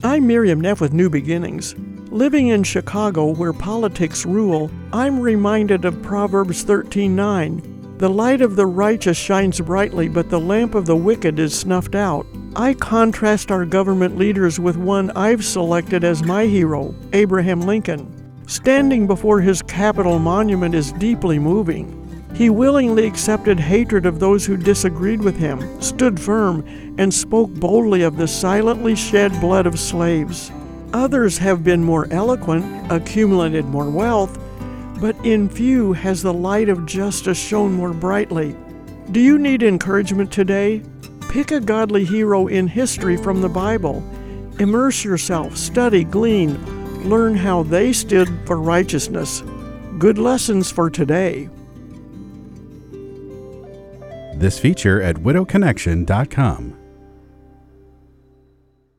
I'm Miriam Neff with New Beginnings. Living in Chicago, where politics rule, I'm reminded of Proverbs 13:9. The light of the righteous shines brightly, but the lamp of the wicked is snuffed out. I contrast our government leaders with one I've selected as my hero, Abraham Lincoln. Standing before his Capitol monument is deeply moving. He willingly accepted hatred of those who disagreed with him, stood firm, and spoke boldly of the silently shed blood of slaves. Others have been more eloquent, accumulated more wealth, but in few has the light of justice shone more brightly. Do you need encouragement today? Pick a godly hero in history from the Bible. Immerse yourself, study, glean, learn how they stood for righteousness. Good lessons for today. This feature at widowconnection.com.